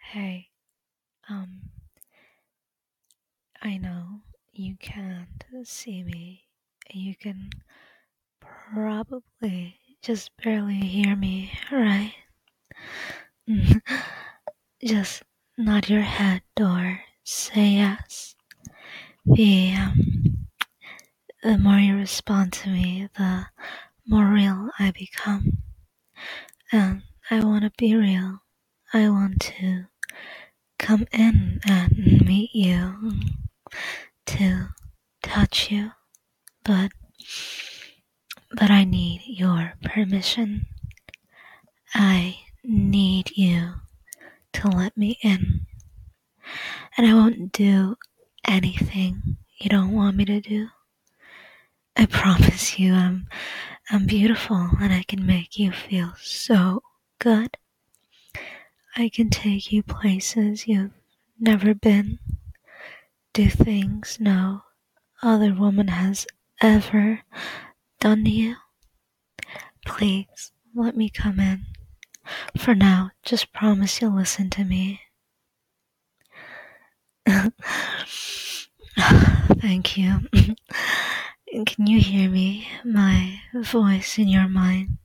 Hey, I know you can't see me. You can probably just barely hear me, right? Just nod your head or say yes. The, the more you respond to me, the more real I become. And I want to be real. I want to come in and meet you, to touch you, but I need your permission. I need you to let me in. And I won't do anything you don't want me to do. I promise you I'm beautiful and I can make you feel so good. I can take you places you've never been. Do things no other woman has ever done to you. Please let me come in. For now, just promise you'll listen to me. Thank you. Can you hear me? My voice in your mind?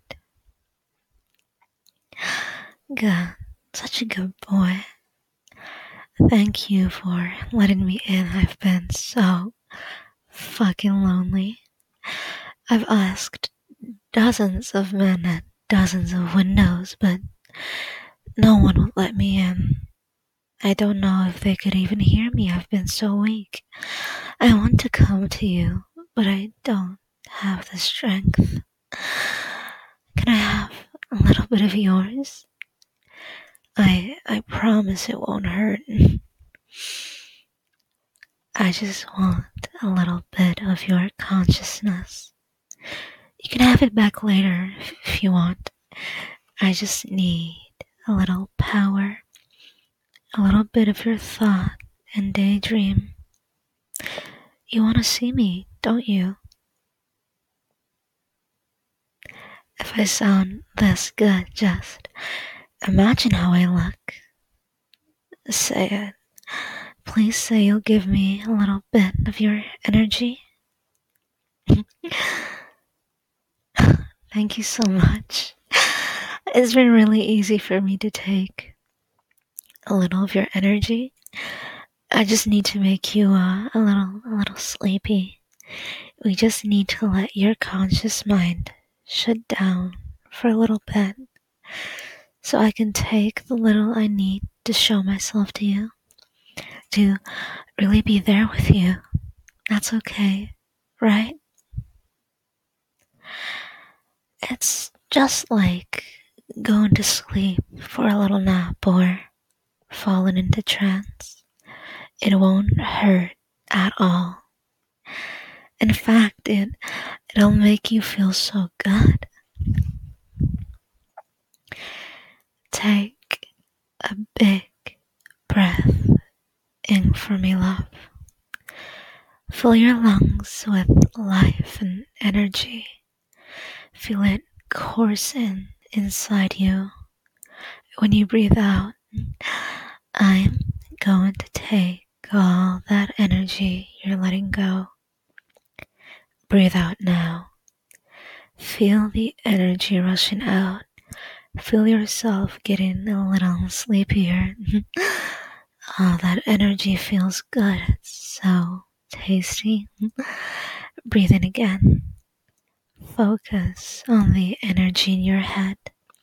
Good. Such a good boy. Thank you for letting me in. I've been so fucking lonely. I've asked dozens of men at dozens of windows, but no one would let me in. I don't know if they could even hear me. I've been so weak. I want to come to you, but I don't have the strength. Can I have a little bit of yours? I promise it won't hurt. I just want a little bit of your consciousness. You can have it back later if you want. I just need a little power, a little bit of your thought and daydream. You want to see me, don't you? If I sound this good, just imagine how I look. Say it. Please say you'll give me a little bit of your energy. Thank you so much. It's been really easy for me to take a little of your energy. I just need to make you a little sleepy. We just need to let your conscious mind shut down for a little bit so I can take the little I need to show myself to you, to really be there with you. That's okay, right? It's just like going to sleep for a little nap or falling into trance. It won't hurt at all. In fact, it'll make you feel so good. Take a big breath in for me, love. Fill your lungs with life and energy. Feel it coursing inside you. When you breathe out, I'm going to take all that energy you're letting go. Breathe out now. Feel the energy rushing out. Feel yourself getting a little sleepier. Oh, that energy feels good. It's so tasty. Breathe in again. Focus on the energy in your head.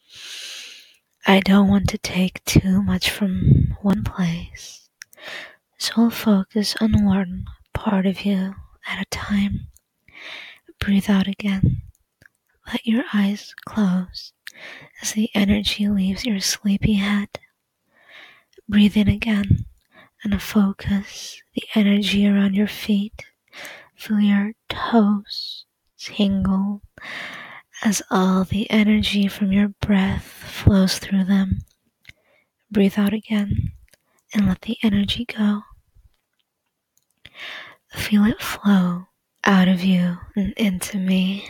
I don't want to take too much from one place, so I'll focus on one part of you at a time. Breathe out again. Let your eyes close as the energy leaves your sleepy head. Breathe in again and focus the energy around your feet. Feel your toes tingle as all the energy from your breath flows through them. Breathe out again and let the energy go. Feel it flow out of you and into me.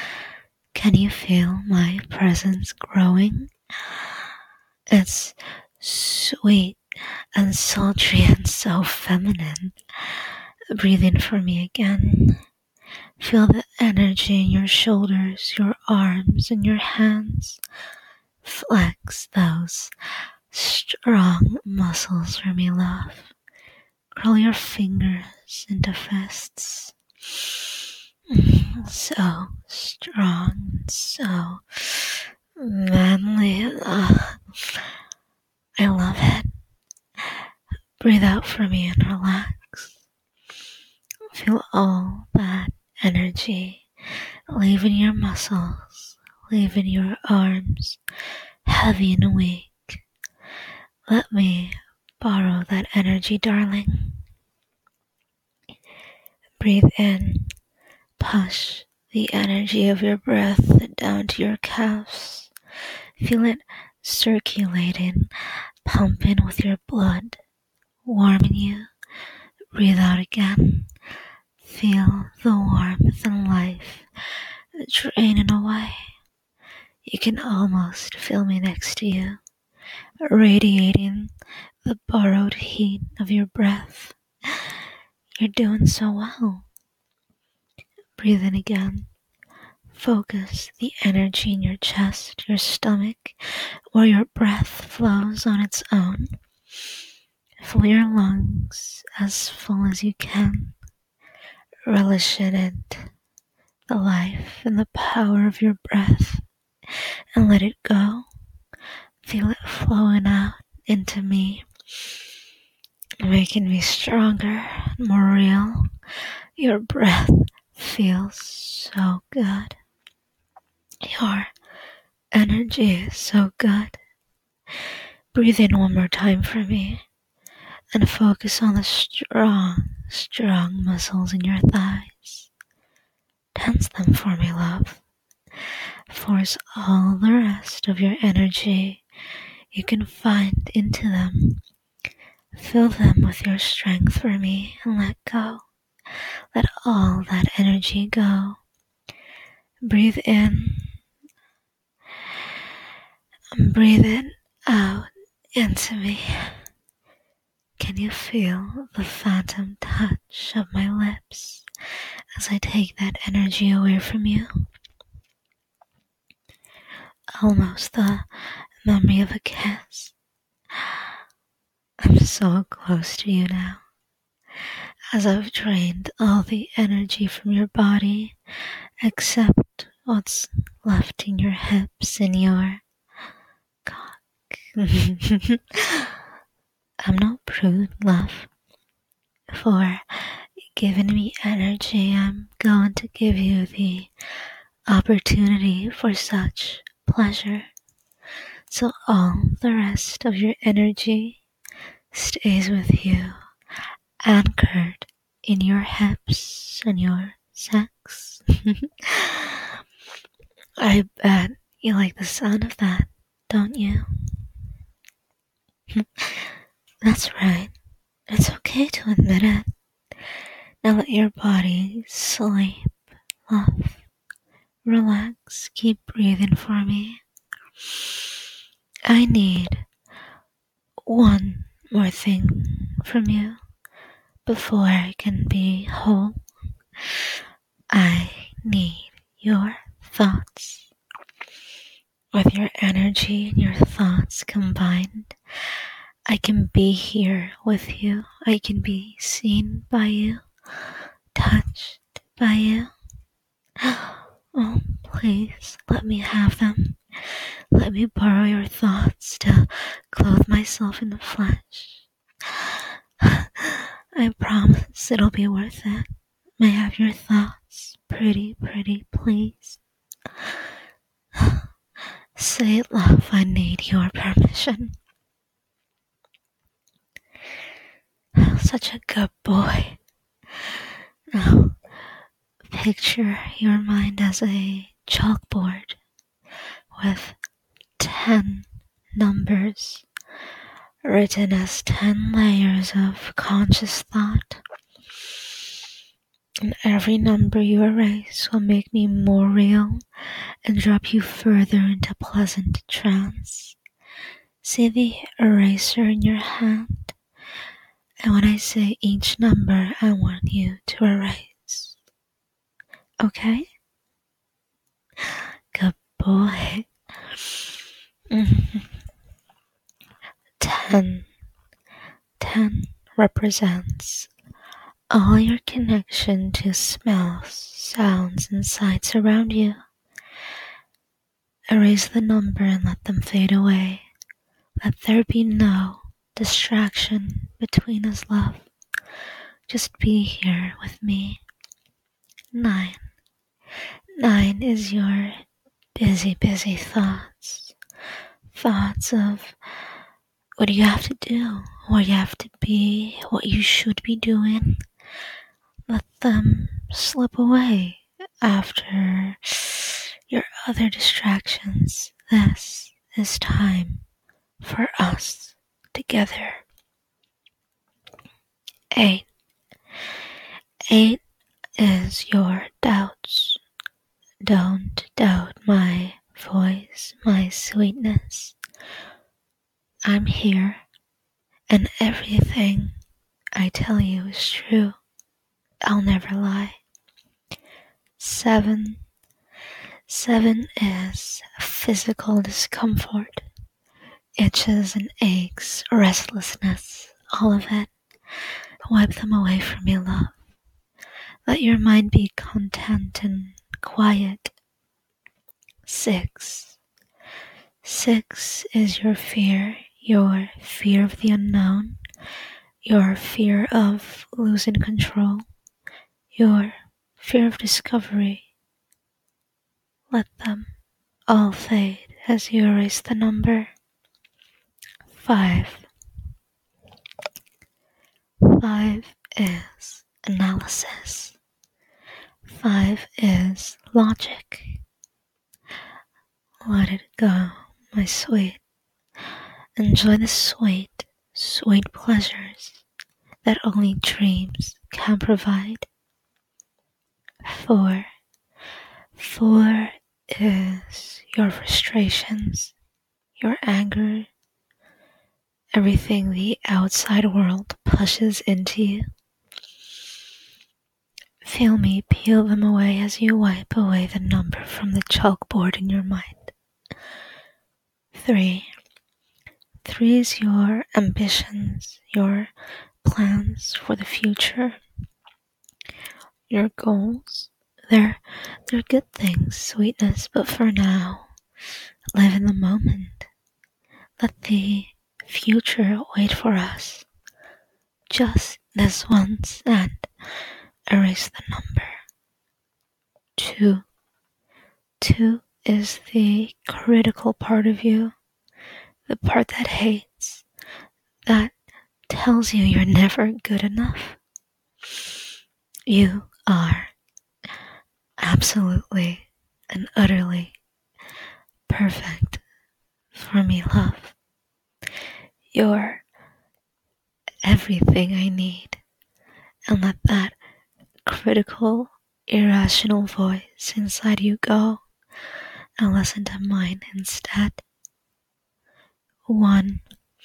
Can you feel my presence growing? It's sweet and sultry and so feminine. Breathe in for me again. Feel the energy in your shoulders, your arms, and your hands. Flex those strong muscles for me, love. Curl your fingers into fists. So strong, so manly. I love it. Breathe out for me and relax. Feel all that energy leaving your muscles, leaving your arms, heavy and weak. Let me borrow that energy, darling. Breathe in. Push the energy of your breath down to your calves. Feel it circulating, pumping with your blood, warming you. Breathe out again. Feel the warmth and life draining away. You can almost feel me next to you, radiating the borrowed heat of your breath. You're doing so well. Breathe in again. Focus the energy in your chest, your stomach, where your breath flows on its own. Fill your lungs as full as you can. Relish in it, the life and the power of your breath, and let it go. Feel it flowing out into me, making me stronger, more real. Your breath feels so good. Your energy is so good. Breathe in one more time for me and focus on the strong muscles in your thighs. Tense them for me, love. Force all the rest of your energy you can find into them. Fill them with your strength for me and let go. Let all that energy go. Breathe in and breathe it out into me. Can you feel the phantom touch of my lips as I take that energy away from you? Almost the memory of a kiss. I'm so close to you now. As I've drained all the energy from your body, except what's left in your hips and your cock. I'm not prude, love. For giving me energy, I'm going to give you the opportunity for such pleasure. So all the rest of your energy stays with you, anchored in your hips and your sex. I bet you like the sound of that, don't you? That's right. It's okay to admit it. Now let your body sleep, love. Relax, keep breathing for me. I need one more thing from you before I can be whole. I need your thoughts. With your energy and your thoughts combined, I can be here with you. I can be seen by you, touched by you. Oh, please let me have them. Let me borrow your thoughts to clothe myself in the flesh. I promise it'll be worth it. May I have your thoughts, pretty, please? Say it, love, I need your permission. Such a good boy. Now, picture your mind as a chalkboard with 10 numbers written as 10 layers of conscious thought. And every number you erase will make me more real and drop you further into pleasant trance. See the eraser in your hand, and when I say each number, I want you to erase. Okay? Good boy. 10. 10 represents all your connection to smells, sounds, and sights around you. Erase the number and let them fade away. Let there be no distraction between us, love. Just be here with me. 9. 9 is your busy, busy thoughts. Thoughts of what you have to do, where you have to be, what you should be doing. Let them slip away after your other distractions. This is time for us together. 8. 8 is your doubts. Don't doubt my voice, my sweetness. I'm here, and everything I tell you is true. I'll never lie. 7. 7 is physical discomfort, itches and aches, restlessness, all of it. Wipe them away from me, love. Let your mind be content and quiet. 6. 6 is your fear of the unknown, your fear of losing control, your fear of discovery. Let them all fade as you erase the number. 5. 5 is analysis. 5 is logic. Let it go, my sweet. Enjoy the sweet, sweet pleasures that only dreams can provide. 4. 4 is your frustrations, your anger, everything the outside world pushes into you. Feel me peel them away as you wipe away the number from the chalkboard in your mind. 3. 3 is your ambitions, your plans for the future, your goals. They're good things, sweetness, but for now, live in the moment. Let the future wait for us. Just this once and erase the number. 2. 2 is the critical part of you, the part that hates, that tells you you're never good enough. You are absolutely and utterly perfect for me, love. You're everything I need, and let that critical, irrational voice inside you go and listen to mine instead. 1.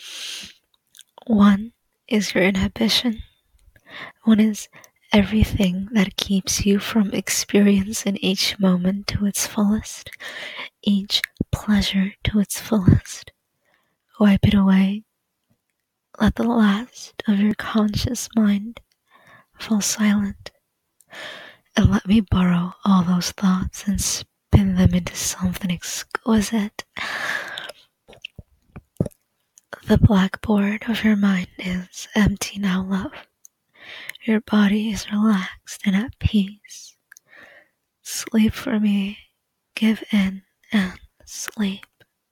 1 is your inhibition. 1 is everything that keeps you from experiencing each moment to its fullest, each pleasure to its fullest. Wipe it away. Let the last of your conscious mind fall silent, and let me borrow all those thoughts and spin them into something exquisite. The blackboard of your mind is empty now, love. Your body is relaxed and at peace. Sleep for me. Give in and sleep.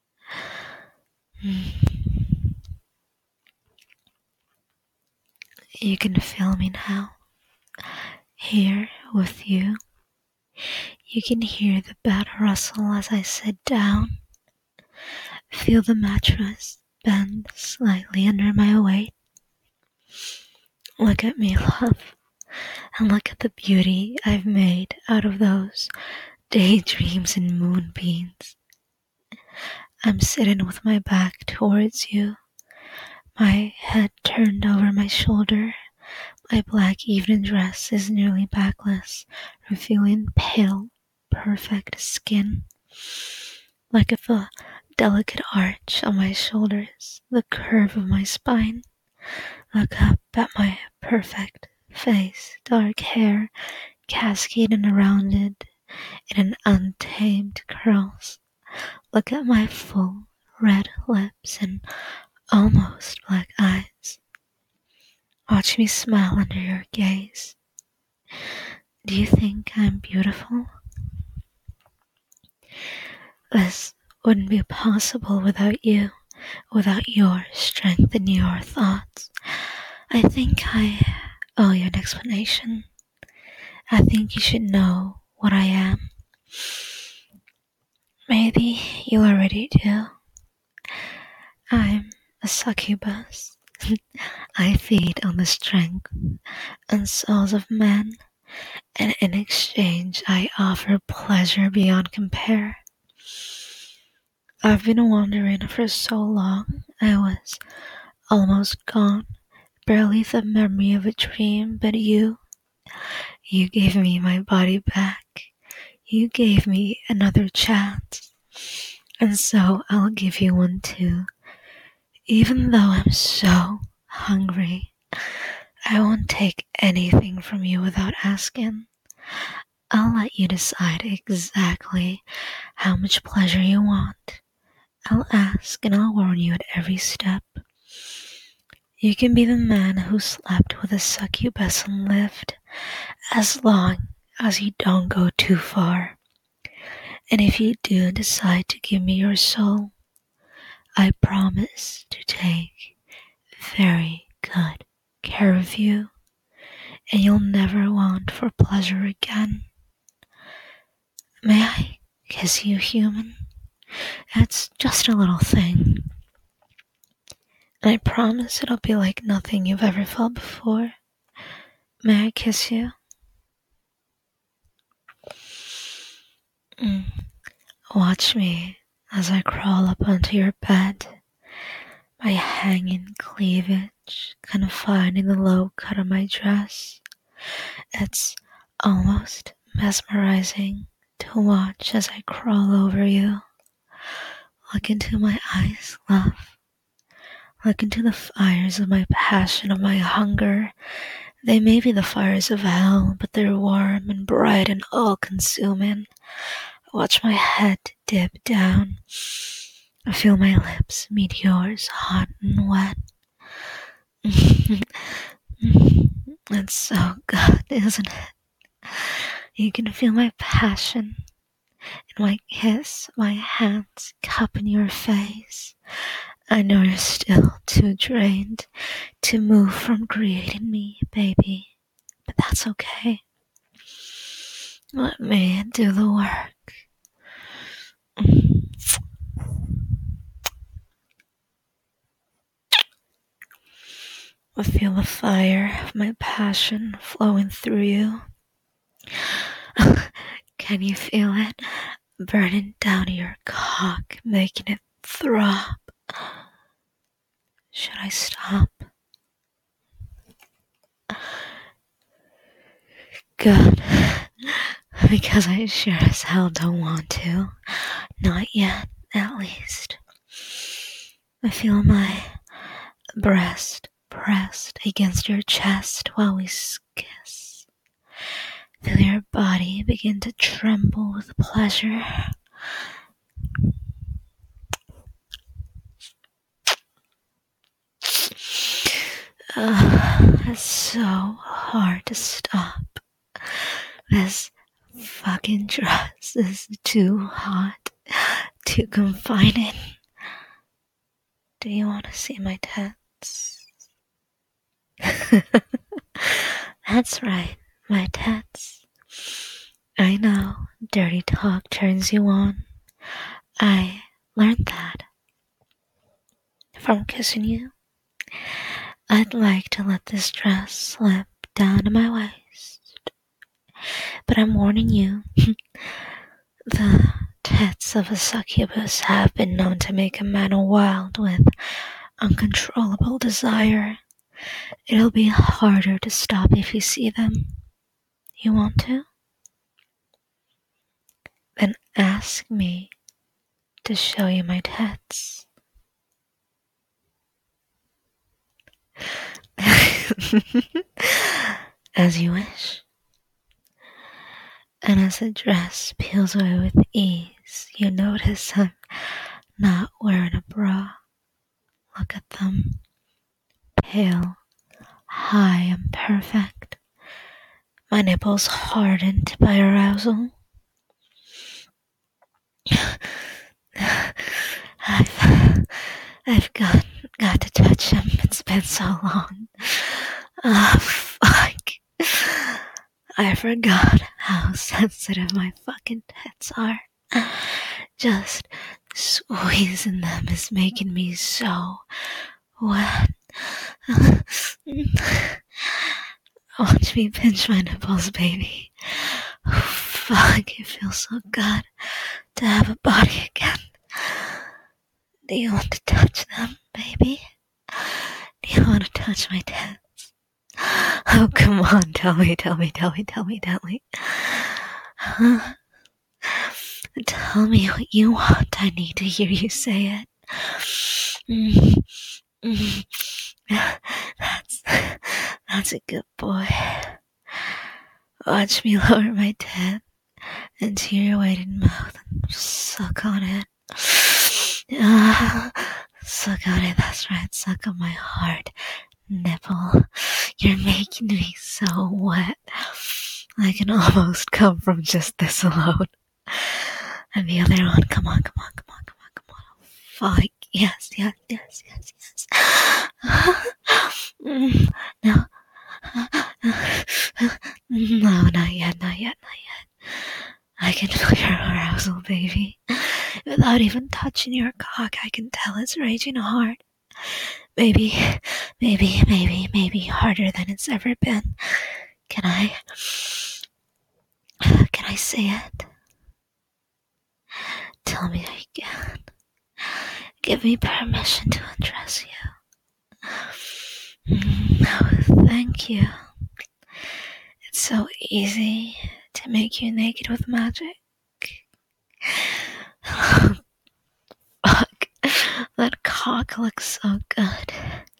You can feel me now, here with you. You can hear the bed rustle as I sit down. Feel the mattress bend slightly under my weight. Look at me, love, and look at the beauty I've made out of those daydreams and moonbeams. I'm sitting with my back towards you, my head turned over my shoulder. My black evening dress is nearly backless, revealing pale, perfect skin. Like if a delicate arch on my shoulders, the curve of my spine. Look up at my perfect face, dark hair cascading around it in an untamed curls. Look at my full red lips and almost black eyes. Watch me smile under your gaze. Do you think I'm beautiful? This wouldn't be possible without you, without your strength and your thoughts. I think I owe you an explanation. I think you should know what I am. Maybe you already do. I'm a succubus. I feed on the strength and souls of men, and in exchange I offer pleasure beyond compare. I've been wandering for so long, I was almost gone, barely the memory of a dream, but you gave me my body back. You gave me another chance, and so I'll give you one too. Even though I'm so hungry, I won't take anything from you without asking. I'll let you decide exactly how much pleasure you want. I'll ask and I'll warn you at every step. You can be the man who slept with a succubus and lived, as long as you don't go too far. And if you do decide to give me your soul, I promise to take very good care of you, and you'll never want for pleasure again. May I kiss you, human? It's just a little thing. And I promise it'll be like nothing you've ever felt before. May I kiss you? Watch me as I crawl up onto your bed, my hanging cleavage confined the low cut of my dress. It's almost mesmerizing to watch as I crawl over you. Look into my eyes, love. Look into the fires of my passion, of my hunger. They may be the fires of hell, but they're warm and bright and all-consuming. Watch my head dip down. I feel my lips meet yours, hot and wet. It's so good, isn't it? You can feel my passion in my kiss, my hands cupping your face. I know you're still too drained to move from creating me, baby, but that's okay. Let me do the work. I feel the fire of my passion flowing through you. Can you feel it burning down your cock, making it throb? Should I stop? Good. Because I sure as hell don't want to. Not yet, at least. I feel my breast pressed against your chest while we kiss. Feel your body begin to tremble with pleasure. It's so hard to stop. This fucking dress is too hot, too confining. Do you want to see my tits? That's right, my tits. I know dirty talk turns you on. I learned that from kissing you. I'd like to let this dress slip down to my waist, but I'm warning you, the tits of a succubus have been known to make a man wild with uncontrollable desire. It'll be harder to stop if you see them. You want to? Then ask me to show you my tits. As you wish. And as the dress peels away with ease, you notice I'm not wearing a bra. Look at them. Pale, high, and perfect. My nipples hardened by arousal. I've got to touch him. It's been so long. Oh, fuck. I forgot how sensitive my fucking tits are. Just squeezing them is making me so wet. Watch me pinch my nipples, baby. Oh, fuck, it feels so good to have a body again. Do you want to touch them, baby? Do you want to touch my tits? Oh, come on, tell me. Huh? Tell me what you want. I need to hear you say it. That's a good boy. Watch me lower my tit into your weighted mouth and suck on it. Suck on it, that's right. Suck on my hard nipple. You're making me so wet. I can almost come from just this alone. And the other one, come on. Fuck, yes. No. No, not yet. I can feel your arousal, baby. Without even touching your cock, I can tell it's raging hard. Maybe harder than it's ever been. Can I say it? Tell me I can. Give me permission to undress you. Oh, thank you. It's so easy to make you naked with magic. Fuck, that cock looks so good.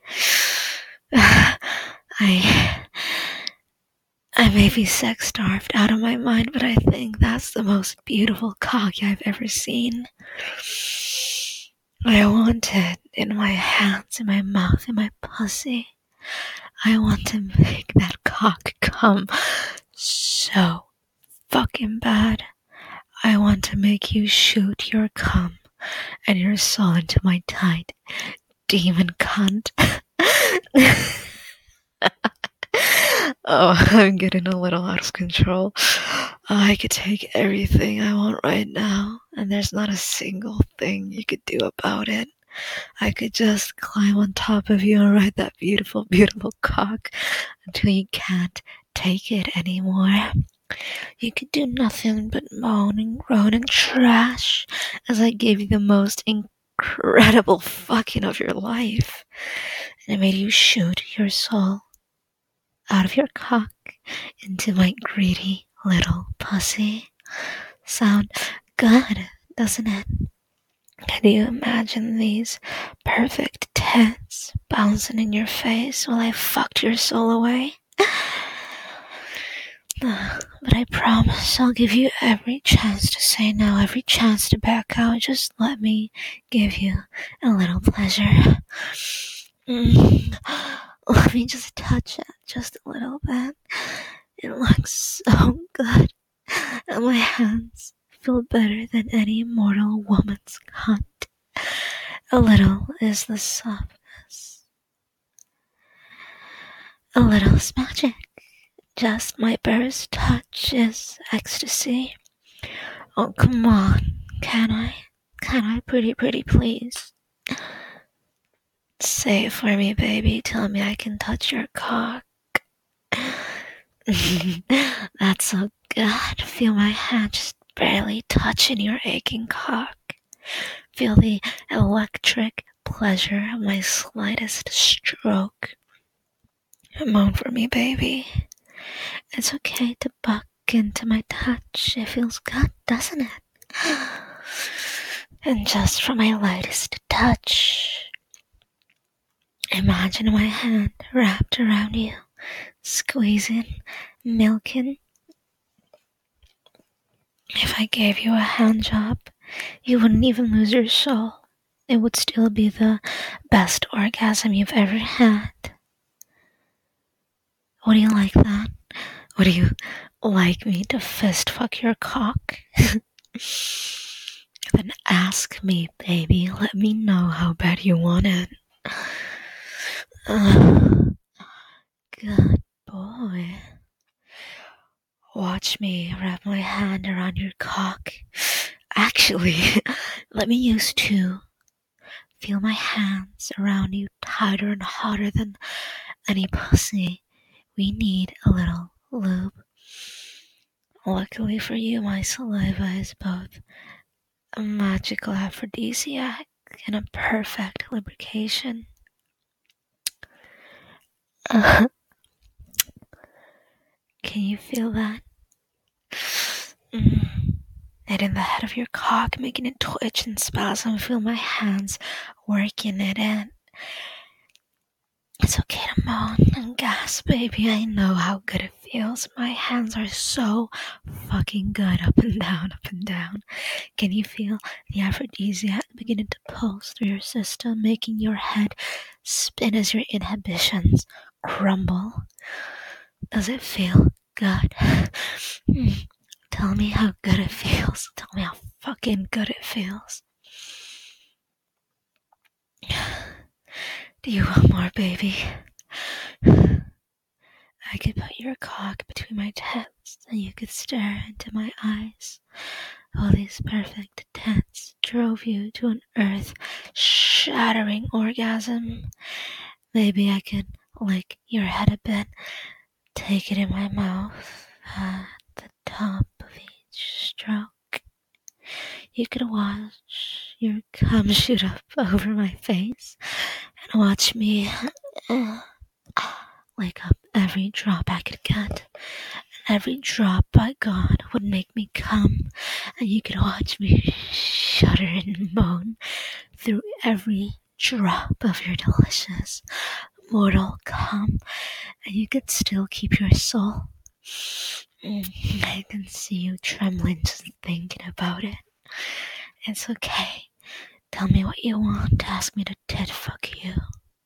I may be sex starved out of my mind, but I think that's the most beautiful cock I've ever seen. I want it in my hands, in my mouth, in my pussy. I want to make that cock come so fucking bad. I want to make you shoot your cum and your soul into my tight demon cunt. Oh, I'm getting a little out of control. I could take everything I want right now, and there's not a single thing you could do about it. I could just climb on top of you and ride that beautiful, beautiful cock until you can't take it anymore. You could do nothing but moan and groan and trash as I gave you the most incredible fucking of your life. And I made you shoot your soul out of your cock into my greedy little pussy. Sound good, doesn't it? Can you imagine these perfect tits bouncing in your face while I fucked your soul away? But I promise I'll give you every chance to say no, every chance to back out. Just let me give you a little pleasure. Let me just touch it just a little bit. It looks so good, and my hands feel better than any mortal woman's cunt. A little is the softness. A little is magic. Just my barest touch is ecstasy. Oh, come on. Can I? Pretty please? Say it for me, baby. Tell me I can touch your cock. That's so good. Feel my hand just barely touching your aching cock. Feel the electric pleasure of my slightest stroke. Moan for me, baby. It's okay to buck into my touch. It feels good, doesn't it? And just for my lightest touch, imagine my hand wrapped around you, squeezing, milking. If I gave you a hand job, you wouldn't even lose your soul. It would still be the best orgasm you've ever had. Would you like that? Would you like me to fist fuck your cock? Then ask me, baby. Let me know how bad you want it. Good boy. Watch me wrap my hand around your cock. Actually, let me use two. Feel my hands around you tighter and hotter than any pussy. We need a little lube. Luckily for you, my saliva is both a magical aphrodisiac and a perfect lubrication. Can you feel that? Hitting the head of your cock, making it twitch and spasm. Feel my hands working it in. It's okay to moan and gasp, baby. I know how good it feels. My hands are so fucking good. Up and down, up and down. Can you feel the aphrodisiac beginning to pulse through your system, making your head spin as your inhibitions crumble? Does it feel good? Tell me how good it feels. Tell me how fucking good it feels. Do you want more, baby? I could put your cock between my tits and you could stare into my eyes. All these perfect tits drove you to an earth-shattering orgasm. Maybe I could lick your head a bit, take it in my mouth at the top of each stroke. You could watch your cum shoot up over my face and watch me lick up every drop I could get. And every drop by God would make me come, and you could watch me shudder and moan through every drop of your delicious mortal cum, and you could still keep your soul. I can see you trembling just thinking about it. It's okay. Tell me what you want. Ask me to tit fuck you.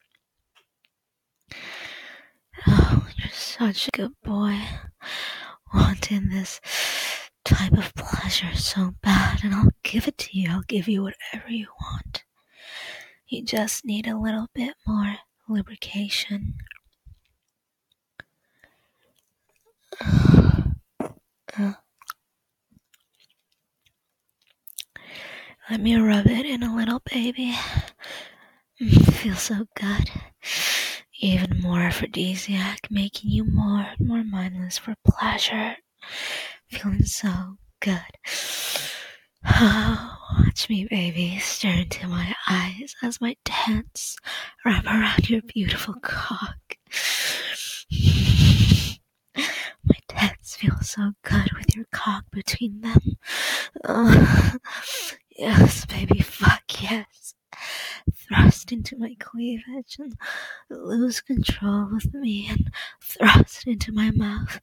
Oh, you're such a good boy. Wanting this type of pleasure so bad, and I'll give it to you. I'll give you whatever you want. You just need a little bit more lubrication. Let me rub it in a little, baby. Feels so good. Even more aphrodisiac, making you more and more mindless for pleasure. Feeling so good. Oh, watch me, baby, stare into my eyes as my tits wrap around your beautiful cock. My tits feel so good with your cock between them. Yes, baby, fuck yes. Thrust into my cleavage and lose control with me and thrust into my mouth.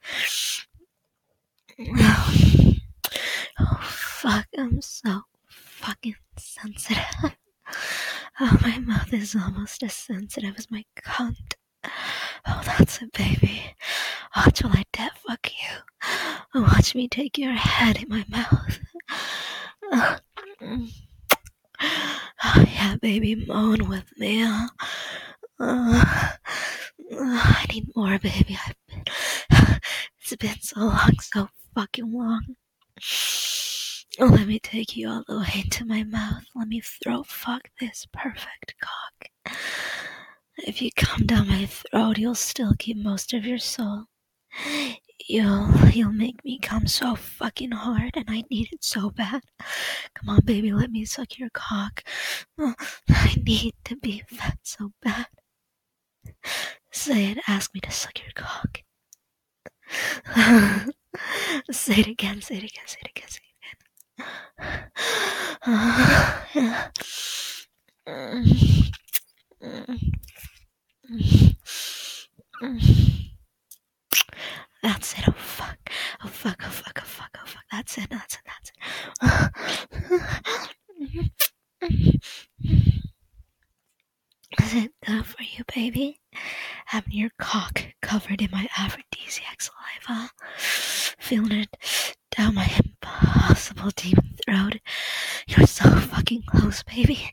Oh, fuck, I'm so fucking sensitive. Oh, my mouth is almost as sensitive as my cunt. Oh, that's it, baby. Watch while I dead fuck you. Watch me take your head in my mouth. Oh, yeah, baby, moan with me. I need more, baby. It's been so long, so fucking long. Let me take you all the way into my mouth. Let me throat fuck this perfect cock. If you come down my throat, you'll still keep most of your soul. You'll make me come so fucking hard, and I need it so bad. Come on, baby, let me suck your cock. I need to be fat so bad. Say it, ask me to suck your cock. Say it again, say it again, say it again, say it again. That's it. Oh fuck. Oh fuck. Oh fuck. Oh fuck. Oh fuck. That's it. That's it. That's it. Is it good for you, baby? Having your cock covered in my aphrodisiac saliva, feeling it down my impossible deep throat. You're so fucking close, baby.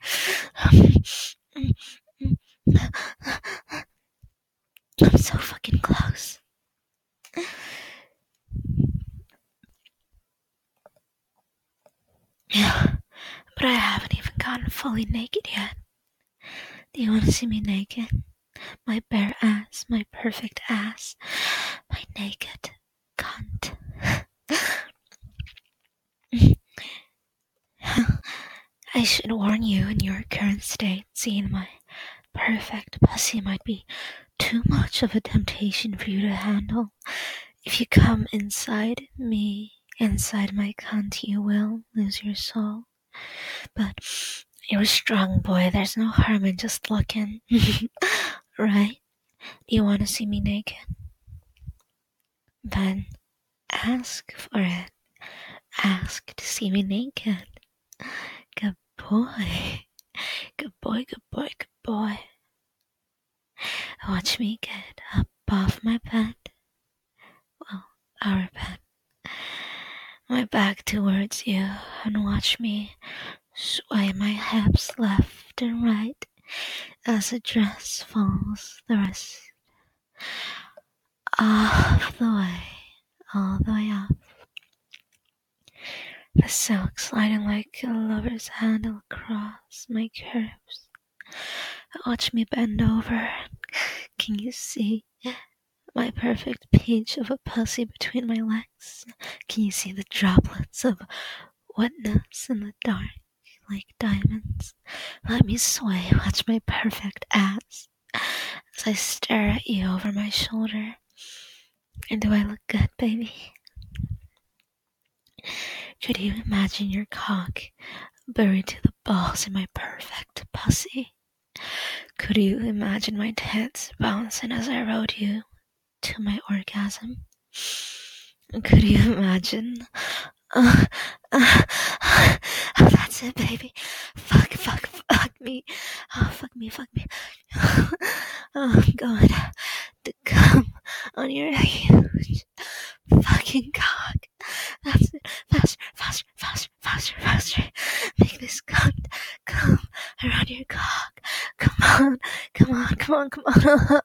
I'm so fucking close. Yeah, but I haven't even gotten fully naked yet. Do you want to see me naked? My bare ass, my perfect ass, my naked cunt. I should warn you, in your current state, seeing my perfect pussy might be too much of a temptation for you to handle. If you come inside me, inside my cunt, you will lose your soul. But you're a strong boy, there's no harm in just looking. Right? You want to see me naked? Then ask for it. Ask to see me naked. Good boy. Good boy, good boy, good boy. Watch me get up off my bed. Well, our bed. My back towards you, and watch me sway my hips left and right as the dress falls the rest off the way, all the way up. The silk sliding like a lover's handle across my curves. Watch me bend over. Can you see my perfect peach of a pussy between my legs? Can you see the droplets of wetness in the dark like diamonds? Let me sway. Watch my perfect ass as I stare at you over my shoulder. And do I look good, baby? Could you imagine your cock buried to the balls in my perfect pussy? Could you imagine my tits bouncing as I rode you to my orgasm? Could you imagine? Oh, that's it, baby. Fuck me. Oh, fuck me. Oh, I'm going to come on your huge fucking cock. That's it. Faster. Make this cunt come around your cock. Come on.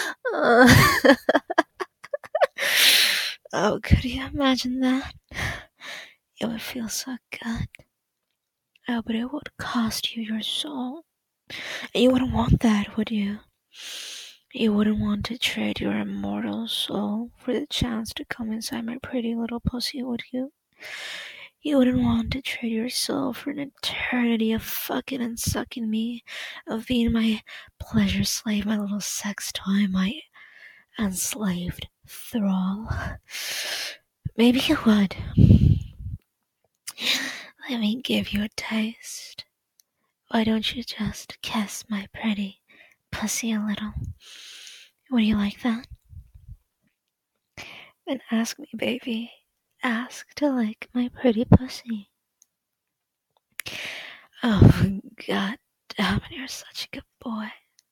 Oh, could you imagine that? It would feel so good. Oh, but it would cost you your soul. And you wouldn't want that, would you? You wouldn't want to trade your immortal soul for the chance to come inside my pretty little pussy, would you? You wouldn't want to trade your soul for an eternity of fucking and sucking me, of being my pleasure slave, my little sex toy, my enslaved thrall. Maybe you would. Let me give you a taste. Why don't you just kiss my pretty pussy a little? Would you like that? Then ask me, baby. Ask to lick my pretty pussy. Oh, god damn it, you're such a good boy.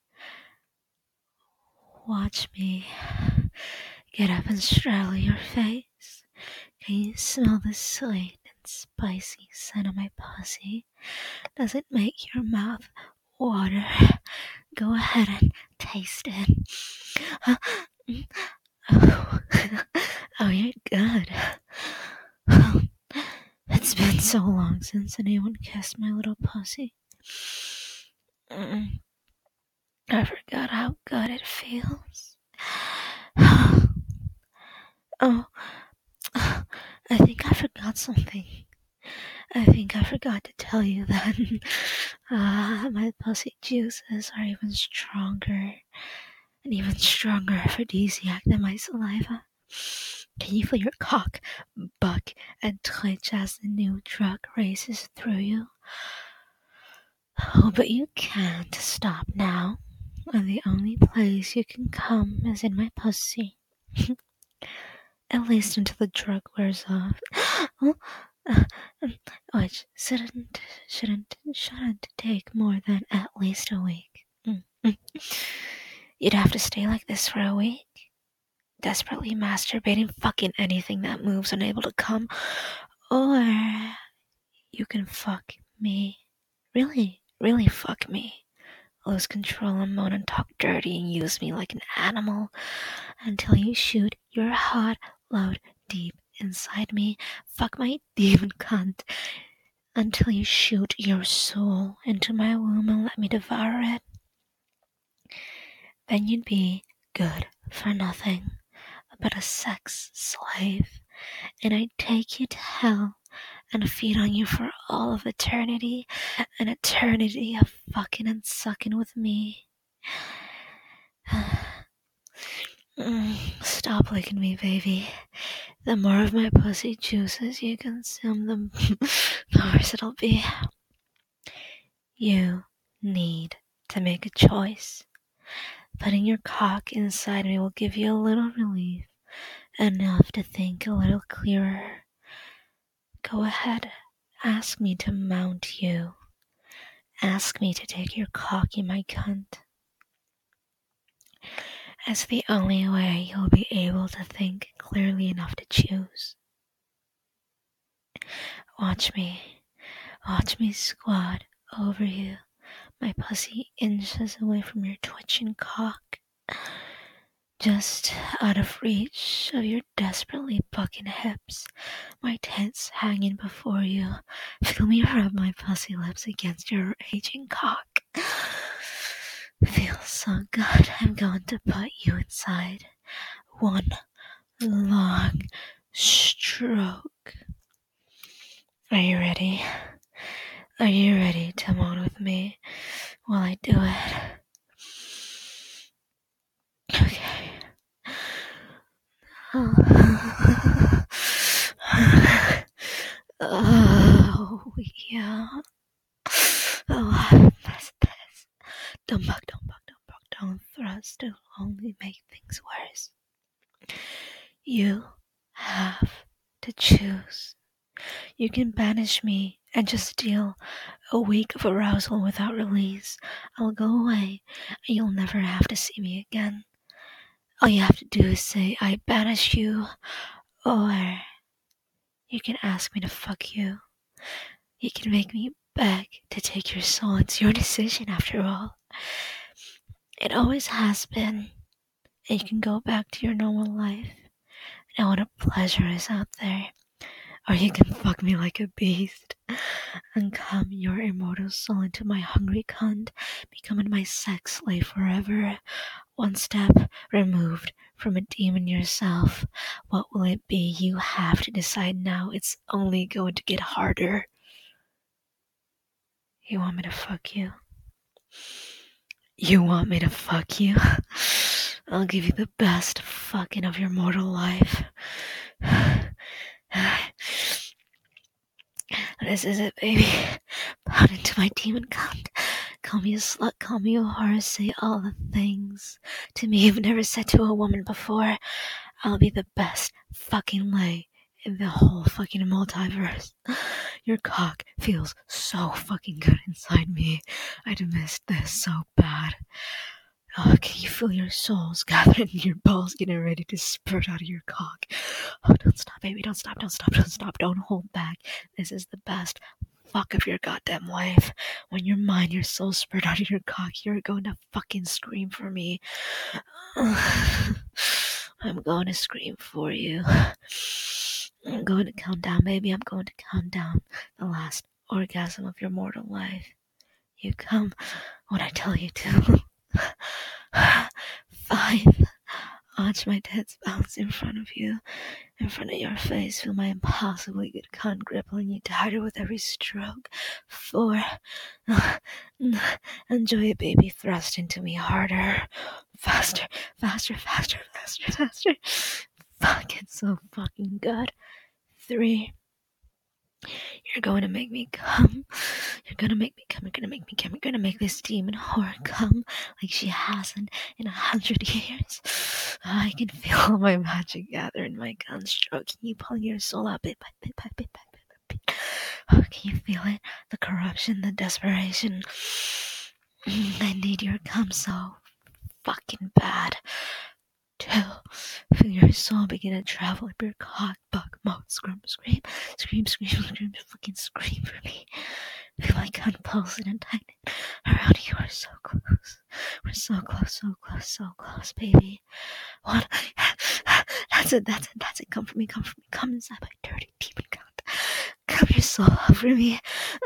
Watch me get up and straddle your face. Can you smell the sweet and spicy scent of my pussy? Does it make your mouth water? Go ahead and taste it. Oh, oh, you're good. It's been so long since anyone kissed my little pussy. I forgot how good it feels. Oh, I think I forgot something. I think I forgot to tell you that my pussy juices are even stronger, an even stronger aphrodisiac than my saliva. Can you feel your cock buck and twitch as the new drug races through you? Oh, but you can't stop now, and the only place you can come is in my pussy. At least until the drug wears off. Which shouldn't take more than at least a week. You'd have to stay like this for a week, desperately masturbating, fucking anything that moves, unable to come, or you can fuck me. Really, really fuck me. Lose control and moan and talk dirty and use me like an animal until you shoot your hot load deep inside me. Fuck my demon cunt until you shoot your soul into my womb and let me devour it. Then you'd be good for nothing but a sex slave, and I'd take you to hell and feed on you for all of eternity, an eternity of fucking and sucking with me. Stop licking me, baby. The more of my pussy juices you consume, the worse it'll be. You need to make a choice. Putting your cock inside me will give you a little relief, enough to think a little clearer. Go ahead, ask me to mount you. Ask me to take your cock in my cunt. It's the only way you'll be able to think clearly enough to choose. Watch me squat over you, my pussy inches away from your twitching cock, just out of reach of your desperately bucking hips, my tits hanging before you. Feel me rub my pussy lips against your raging cock. Feels so good. I'm going to put you inside. One long stroke. Are you ready? Are you ready to moan with me while I do it? Okay. Oh, yeah. Oh, that's this. Don't buck, don't thrust. It'll only make things worse. You have to choose. You can banish me and just deal a week of arousal without release. I'll go away and you'll never have to see me again. All you have to do is say, I banish you, or you can ask me to fuck you. You can make me beg to take your soul. It's your decision after all. It always has been. And you can go back to your normal life. And what a pleasure is out there. Or you can fuck me like a beast and come your immortal soul into my hungry cunt, becoming my sex slave forever. One step removed from a demon yourself. What will it be? You have to decide now. It's only going to get harder. You want me to fuck you? You want me to fuck you? I'll give you the best fucking of your mortal life. This is it, baby. Pound into my demon cunt. Call me a slut, call me a whore, say all the things to me you've never said to a woman before. I'll be the best fucking lay in the whole fucking multiverse. Your cock feels so fucking good inside me. I'd missed this so bad. Oh, can you feel your souls gathering in your balls, getting ready to spurt out of your cock? Oh, don't stop, baby. Don't stop. Don't hold back. This is the best fuck of your goddamn life. When your mind, your soul spurt out of your cock, you're going to fucking scream for me. I'm going to scream for you. I'm going to count down, baby. I'm going to count down the last orgasm of your mortal life. You come when I tell you to. 5 on watch my tits bounce in front of you, in front of your face. Feel my impossibly good cunt gripping you tighter with every stroke. 4. Enjoy it, baby. Thrust into me harder. Faster, faster, faster, faster, faster. Fuck, it's so fucking good. 3. You're going to make me come. You're gonna make me come. You're gonna make me come. You're gonna make this demon whore come like she hasn't in 100 years. I can feel my magic gather in my gun, stroking you, pulling your soul out bit by bit by bit by bit by bit. Oh, can you feel it? The corruption, the desperation. I need your come so fucking bad. 2. Feel your soul begin to travel up your cock, buck, mouth, scream, scream, scream, scream, scream, fucking scream for me. Feel my gun pulsing and tightening around you. We're so close. We're so close, so close, so close, baby. 1. That's it, that's it, that's it. Come for me, come for me. Come inside my dirty demon cunt. Come your soul over me.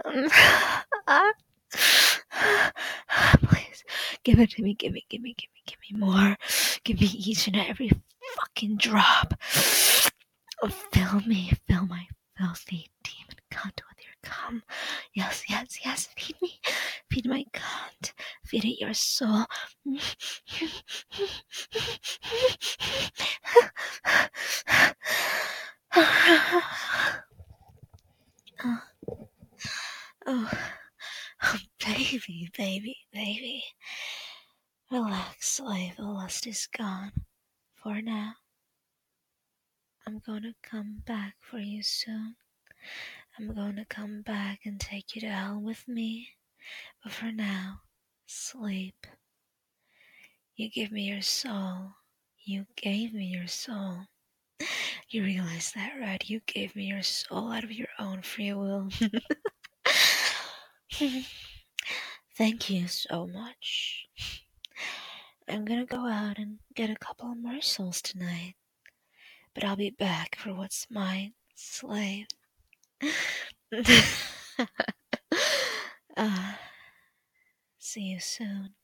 Please, give it to me, give me, give me, give me, give me more. Give me each and every fucking drop. Fill me, fill my filthy demon cunt with your cum. Yes, yes, yes, feed me. Feed my cunt. Feed it your soul. Oh, baby, baby, baby. Relax, slave. The lust is gone. For now. I'm gonna come back for you soon. I'm gonna come back and take you to hell with me. But for now, sleep. You give me your soul. You gave me your soul. You realize that, right? You gave me your soul out of your own free will. Thank you so much. I'm gonna go out and get a couple more souls tonight. But I'll be back for what's mine, slave. See you soon.